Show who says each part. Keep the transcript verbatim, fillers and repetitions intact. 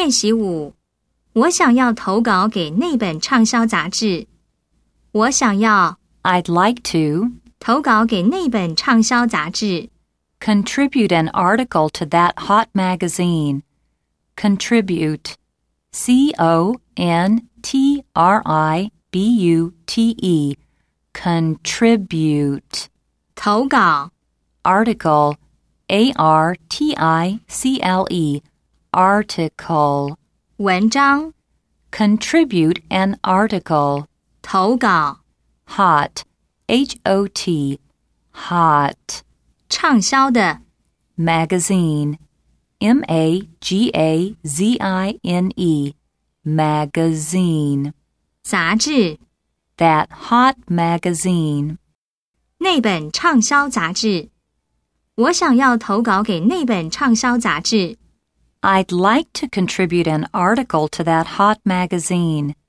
Speaker 1: 练习五，我想要投稿给那本畅销杂志。我想要
Speaker 2: I'd like to
Speaker 1: 投稿给那本畅销杂志。
Speaker 2: contribute an article to that hot magazine. Contribute. C O N T R I B U T E. Contribute.
Speaker 1: 投稿
Speaker 2: Article. A R T I C L E. Article.
Speaker 1: 文章
Speaker 2: Contribute an article.
Speaker 1: 投稿
Speaker 2: Hot. H O T. Hot.
Speaker 1: 畅销的
Speaker 2: Magazine. M A G A Z I N E. Magazine.
Speaker 1: 杂志
Speaker 2: That hot magazine.
Speaker 1: 那本畅销杂志。我想要投稿给那本畅销杂志。
Speaker 2: I'd like to contribute an article to that hot magazine.